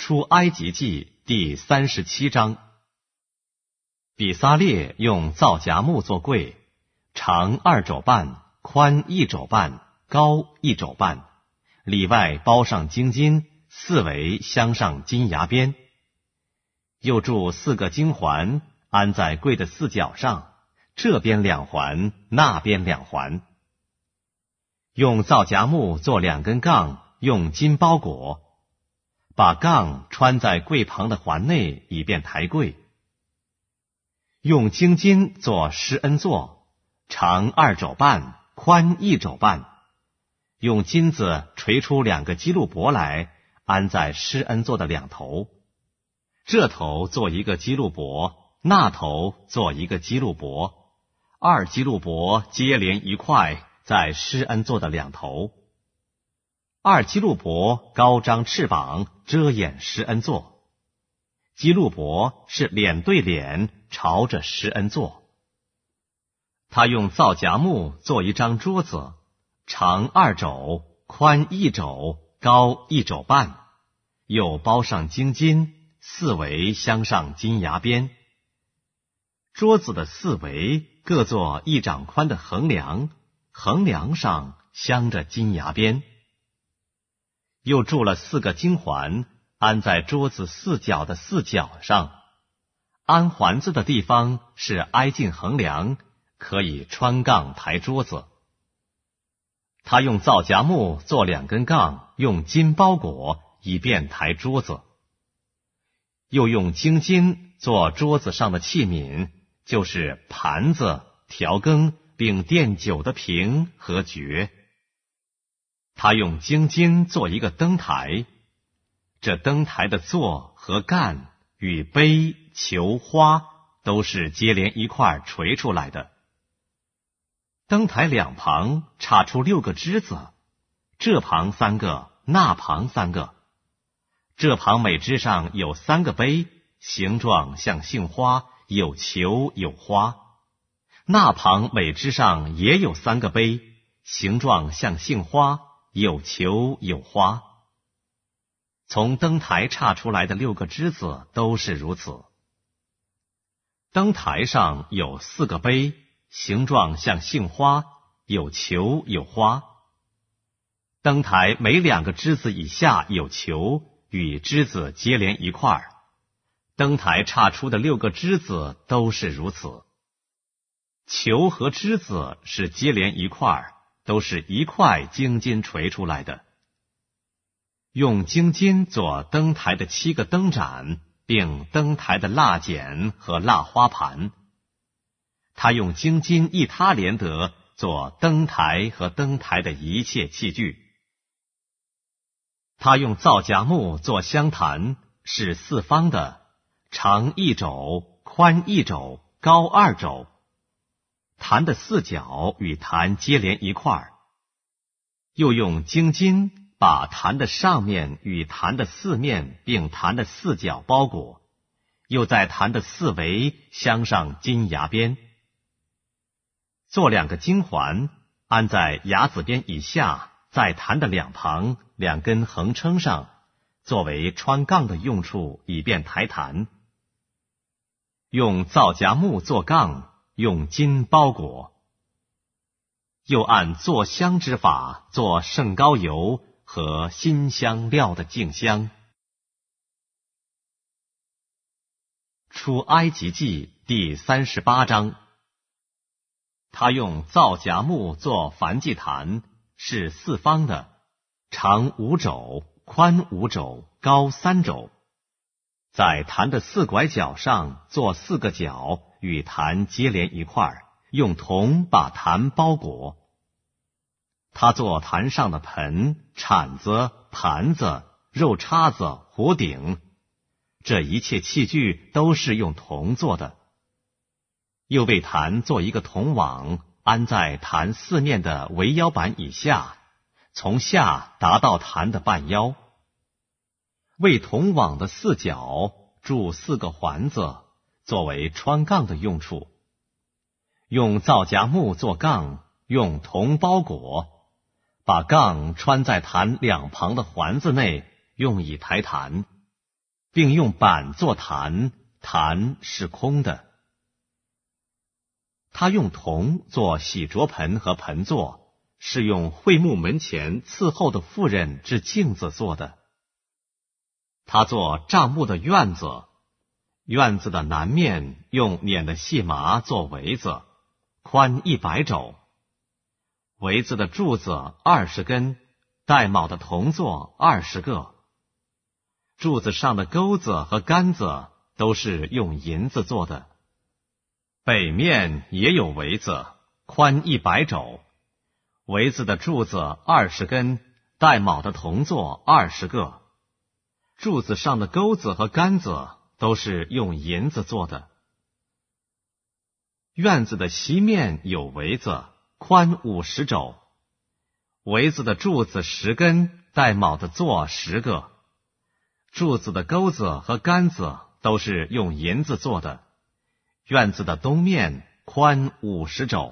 出埃及记第37章。比撒列用皂荚木做柜，长2肘半，宽1肘半，高1肘半，里外包上经筋，四围镶上金牙边。又铸4个经环，安在柜的4角上，这边2环，那边2环。用皂荚木做2根杠，用金包裹，把杠穿在柜旁的环内，以便抬柜。用经筋做施恩座，长2肘半，宽1肘半，用金子锤出2个基路伯来，安在施恩座的2头。这头做1个基路伯，那头做1个基路伯，2基路伯接连一块，在施恩座的2头。2基路伯高张翅膀，遮掩施恩座。基路伯是脸对脸，朝着施恩座。他用皂荚木做一张桌子，长2肘，宽1肘，高1肘半，又包上经筋，四围镶上金牙边。桌子的四围各做1掌宽的横梁，横梁上镶着金牙边。又铸了4个经环，安在桌子4角的4角上。安环子的地方是挨近横梁，可以穿杠抬桌子。他用皂荚木做2根杠，用金包裹，以便抬桌子。又用经筋做桌子上的器皿，就是盘子、调羹并奠酒的瓶和爵。他用经筋做1个灯台，这灯台的座和干与杯、球、花都是接连一块锤出来的。灯台2旁插出6个枝子，这旁3个，那旁3个。这旁每枝上有3个杯，形状像杏花，有球有花。那旁每枝上也有3个杯，形状像杏花，有球有花。从灯台插出来的6个枝子都是如此。灯台上有4个杯，形状像杏花，有球有花。灯台每2个枝子以下有球，与枝子接连一块。灯台插出的6个枝子都是如此。球和枝子是接连一块，都是一块经筋锤出来的。用经筋做灯台的7个灯盏，并灯台的蜡剪和蜡花盘。他用经筋一他连得做灯台和灯台的一切器具。他用皂荚木做香坛，是4方的，长1肘，宽1肘，高2肘。坛的4角与坛接连一块。又用经筋把坛的上面与坛的4面并坛的4角包裹，又在坛的4围镶上金牙边。做2个经环，安在牙子边以下，在坛的2旁2根横撑上，作为穿杠的用处，以便抬坛。用皂荚木做杠，用金包裹。又按做香之法做圣膏油和馨香料的净香。出埃及记第38章。他用皂荚木做燔祭坛，是4方的，长5肘，宽5肘，高3肘。在坛的4拐角上做4个角，与坛接连一块，用铜把坛包裹。他做坛上的盆、铲子、盘子、肉叉子、火鼎，这一切器具都是用铜做的。又为坛做1个铜网，安在坛4面的围腰板以下，从下达到坛的半腰。为铜网的4角铸4个环子，作为穿杠的用处。用皂荚木做杠，用铜包裹，把杠穿在坛2旁的环子内，用以抬坛。 并用板做坛，坛是空的。他用铜做洗濯盆和盆座，是用会幕门前伺候的妇人之镜子做的。他做帐幕的院子，院子的南面用捻的细麻做围子，宽100肘。围子的柱子20根，带卯的铜座20个。柱子上的钩子和杆子都是用银子做的。北面也有围子，宽100肘。围子的柱子20根，带卯的铜座20个。柱子上的钩子和杆子都是用银子做的。院子的西面有围子，宽50肘。围子的柱子10根，带卯的座10个。柱子的钩子和杆子都是用银子做的。院子的东面宽50肘。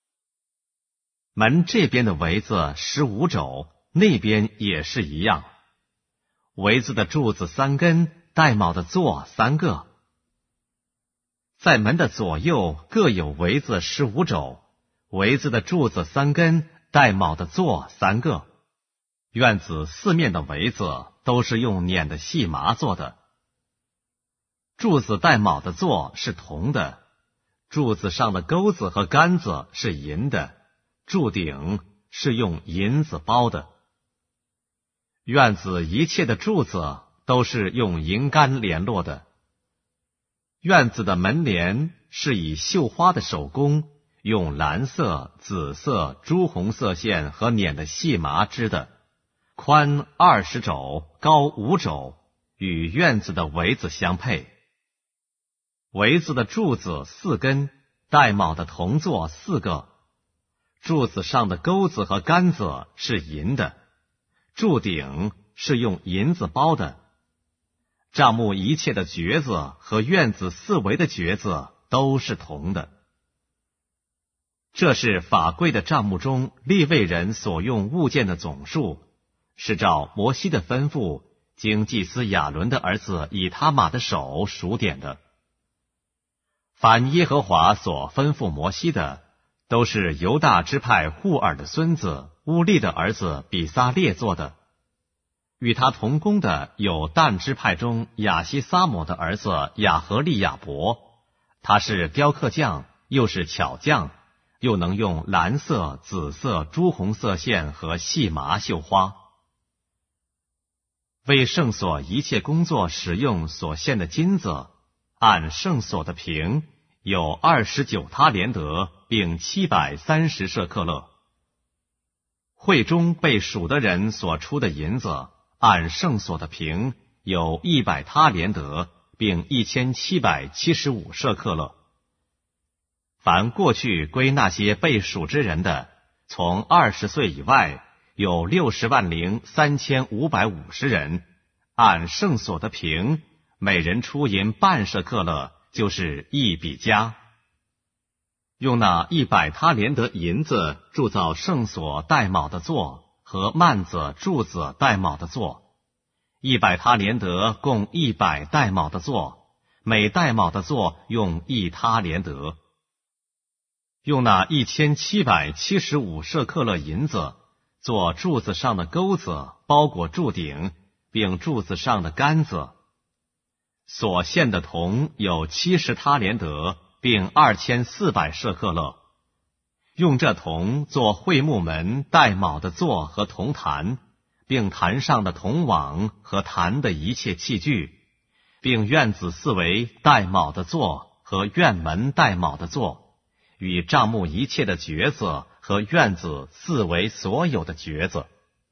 门这边的围子15肘，那边也是一样。围子的柱子3根，带卯的座3个。在门的左右各有围子15肘，围子的柱子3根，带卯的座3个。院子四面的围子都是用捻的细麻做的。柱子带卯的座是铜的，柱子上的钩子和杆子是银的，柱顶是用银子包的。院子一切的柱子都是用银杆联络的。院子的门帘是以绣花的手工，用蓝色、紫色、朱红色线和捻的细麻织的，宽20肘，高5肘，与院子的围子相配。围子的柱子4根，带卯的铜座4个。柱子上的钩子和杆子是银的，柱顶是用银子包的。帐幕一切的橛子和院子四围的橛子都是铜的。这是法柜的帐幕中利未人所用物件的总数，是照摩西的吩咐，经祭司亚伦的儿子以他玛的手数点的。凡耶和华所吩咐摩西的，都是犹大支派户尔的孙子乌利的儿子比撒列做的。与他同工的有但支派中亚西撒摩的儿子亚和利亚伯，他是雕刻匠，又是巧匠，又能用蓝色、紫色、朱红色线和细麻绣花。为圣所一切工作使用所献的金子，按圣所的平有29他连得，并730舍克勒。会中被数的人所出的银子，按圣所的平有100他连得，并1775舍克勒。凡过去归那些被数之人的，从20岁以外，有603550人，按圣所的平，每人出银半舍克勒，就是1比加。用那100他连得银子铸造圣所带卯的座和幔子、柱子带卯的座，100他连得共100带卯的座，每带卯的座用1他连得。用那1775舍克勒银子做柱子上的钩子，包裹柱顶，并柱子上的杆子。所献的铜有70他连得，并2400舍克勒。用这铜做会幕门带卯的座和铜坛，并坛上的铜网和坛的一切器具，并院子四围带卯的座和院门带卯的座，与帐幕一切的橛子和院子四围所有的橛子。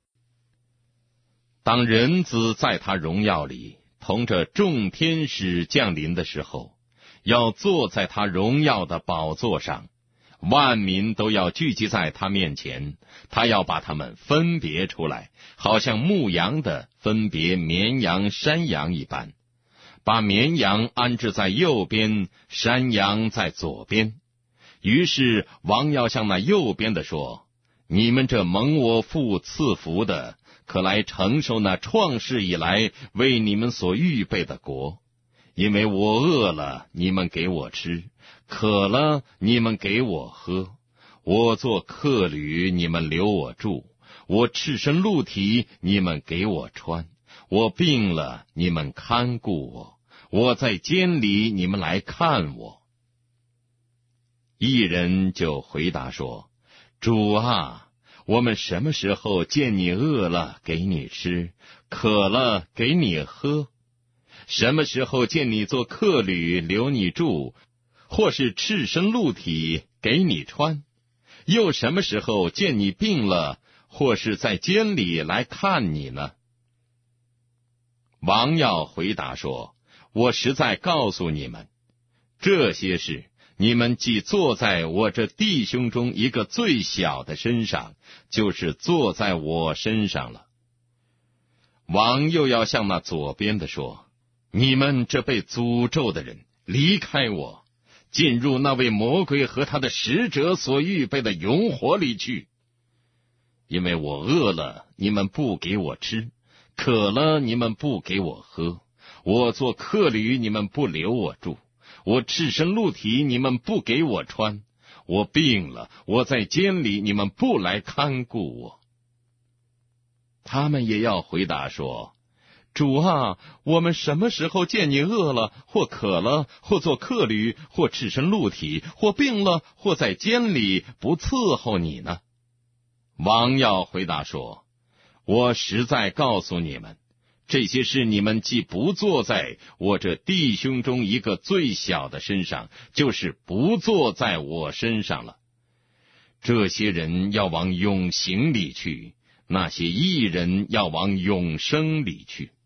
当人子在他荣耀里同着众天使降临的时候，要坐在他荣耀的宝座上，万民都要聚集在他面前，他要把他们分别出来，好像牧羊的分别绵羊山羊一般，把绵羊安置在右边，山羊在左边。于是王要向那右边的说：你们这蒙我父赐福的， 可来承受那创世以来为你们所预备的国。因为我饿了，你们给我吃；渴了，你们给我喝；我做客旅，你们留我住；我赤身露体，你们给我穿；我病了，你们看顾我；我在监里，你们来看我。一人就回答说：主啊，我们什么时候见你饿了，给你吃；渴了，给你喝？什么时候见你做客旅，留你住，或是赤身露体，给你穿？又什么时候见你病了，或是在监里来看你呢？王要回答说：我实在告诉你们，这些事你们既坐在我这弟兄中一个最小的身上，就是坐在我身上了。王又要向那左边的说：你们这被诅咒的人，离开我，进入那位魔鬼和他的使者所预备的永火里去。因为我饿了，你们不给我吃；渴了，你们不给我喝；我做客旅，你们不留我住；我赤身露体，你们不给我穿；我病了，我在监里，你们不来看顾我。他们也要回答说：主啊，我们什么时候见你饿了，或渴了，或做客旅，或赤身露体，或病了，或在监里，不伺候你呢？王要回答说：我实在告诉你们，这些事你们既不坐在我这弟兄中一个最小的身上，就是不坐在我身上了。这些人要往永刑里去，那些义人要往永生里去。